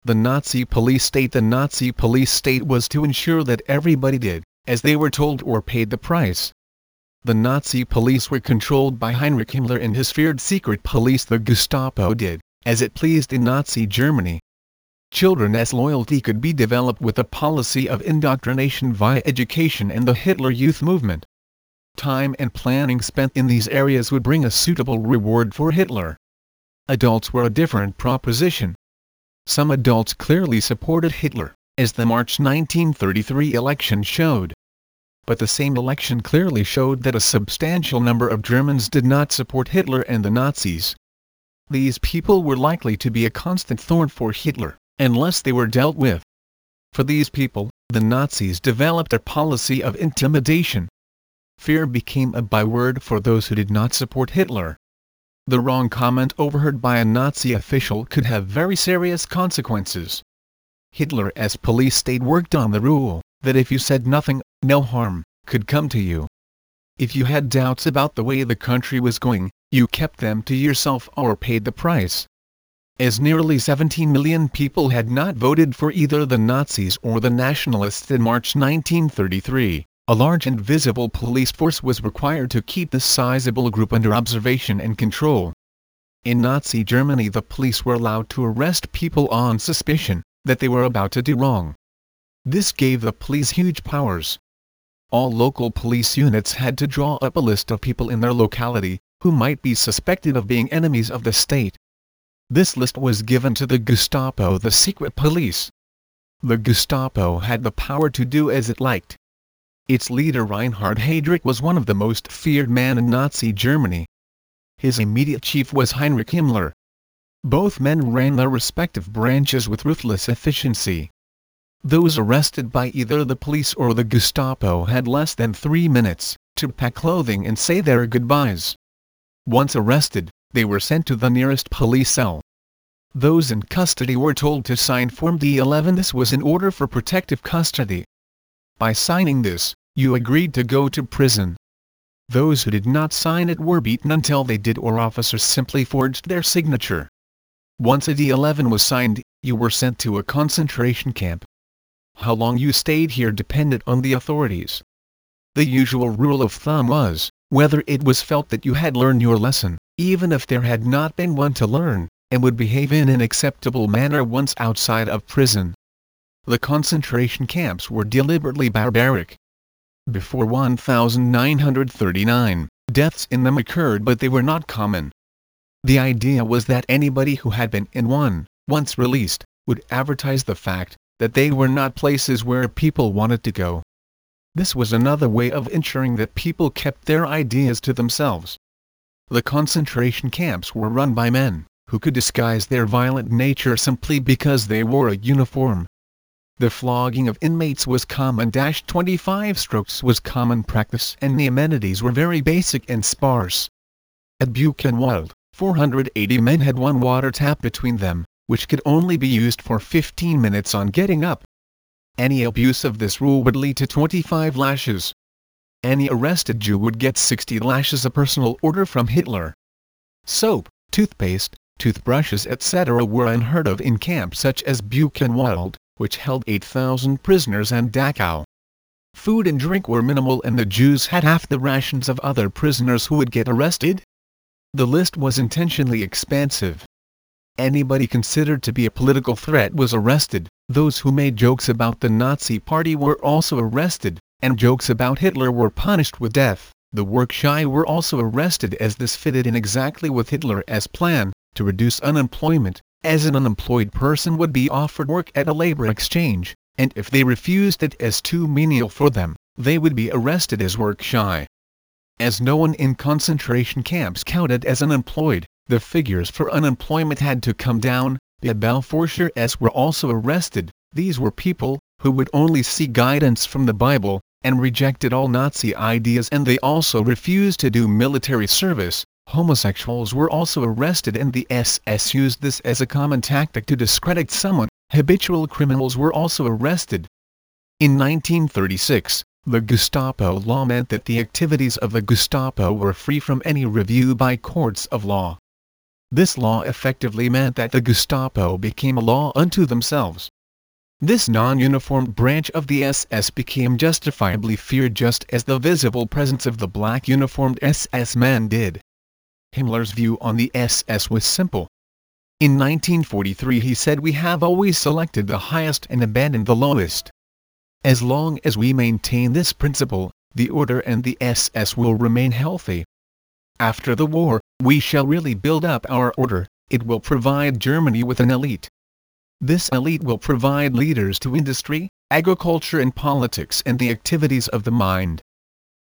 The Nazi police state. The Nazi police state was to ensure that everybody did as they were told or paid the price. The Nazi police were controlled by Heinrich Himmler and his feared secret police. The Gestapo did as it pleased in Nazi Germany. Children's loyalty could be developed with a policy of indoctrination via education and the Hitler Youth Movement. Time and planning spent in these areas would bring a suitable reward for Hitler. Adults were a different proposition. Some adults clearly supported Hitler, as the March 1933 election showed. But the same election clearly showed that a substantial number of Germans did not support Hitler and the Nazis. These people were likely to be a constant thorn for Hitler, unless they were dealt with. For these people, the Nazis developed a policy of intimidation. Fear became a byword for those who did not support Hitler. The wrong comment overheard by a Nazi official could have very serious consequences. Hitler's police state worked on the rule that if you said nothing, no harm could come to you. If you had doubts about the way the country was going, you kept them to yourself or paid the price. As nearly 17 million people had not voted for either the Nazis or the Nationalists in March 1933, a large and visible police force was required to keep this sizable group under observation and control. In Nazi Germany, the police were allowed to arrest people on suspicion that they were about to do wrong. This gave the police huge powers. All local police units had to draw up a list of people in their locality who might be suspected of being enemies of the state. This list was given to the Gestapo, the secret police. The Gestapo had the power to do as it liked. Its leader Reinhard Heydrich was one of the most feared men in Nazi Germany. His immediate chief was Heinrich Himmler. Both men ran their respective branches with ruthless efficiency. Those arrested by either the police or the Gestapo had less than 3 minutes to pack clothing and say their goodbyes. Once arrested, they were sent to the nearest police cell. Those in custody were told to sign Form D11. This was an order for protective custody. By signing this, you agreed to go to prison. Those who did not sign it were beaten until they did, or officers simply forged their signature. Once a D11 was signed, you were sent to a concentration camp. How long you stayed here depended on the authorities. The usual rule of thumb was, whether it was felt that you had learned your lesson, even if there had not been one to learn, and would behave in an acceptable manner once outside of prison. The concentration camps were deliberately barbaric. Before 1939, deaths in them occurred, but they were not common. The idea was that anybody who had been in one, once released, would advertise the fact that they were not places where people wanted to go. This was another way of ensuring that people kept their ideas to themselves. The concentration camps were run by men who could disguise their violent nature simply because they wore a uniform. The flogging of inmates was common. 25 strokes was common practice, and the amenities were very basic and sparse. At Buchenwald, 480 men had one water tap between them, which could only be used for 15 minutes on getting up. Any abuse of this rule would lead to 25 lashes. Any arrested Jew would get 60 lashes, a personal order from Hitler. Soap, toothpaste, toothbrushes etc. were unheard of in camps such as Buchenwald, which held 8,000 prisoners, and Dachau. Food and drink were minimal, and the Jews had half the rations of other prisoners who would get arrested. The list was intentionally expansive. Anybody considered to be a political threat was arrested. Those who made jokes about the Nazi Party were also arrested, and jokes about Hitler were punished with death. The work-shy were also arrested, as this fitted in exactly with Hitler's plan to reduce unemployment, as an unemployed person would be offered work at a labor exchange, and if they refused it as too menial for them, they would be arrested as work-shy. As no one in concentration camps counted as unemployed, the figures for unemployment had to come down. The Balfourchers were also arrested. These were people who would only seek guidance from the Bible, and rejected all Nazi ideas, and they also refused to do military service. Homosexuals were also arrested, and the SS used this as a common tactic to discredit someone. Habitual criminals were also arrested. In 1936, the Gestapo law meant that the activities of the Gestapo were free from any review by courts of law. This law effectively meant that the Gestapo became a law unto themselves. This non-uniformed branch of the SS became justifiably feared just as the visible presence of the black uniformed SS man did. Himmler's view on the SS was simple. In 1943 he said, "We have always selected the highest and abandoned the lowest. As long as we maintain this principle, the order and the SS will remain healthy. After the war, we shall really build up our order, it will provide Germany with an elite. This elite will provide leaders to industry, agriculture and politics and the activities of the mind.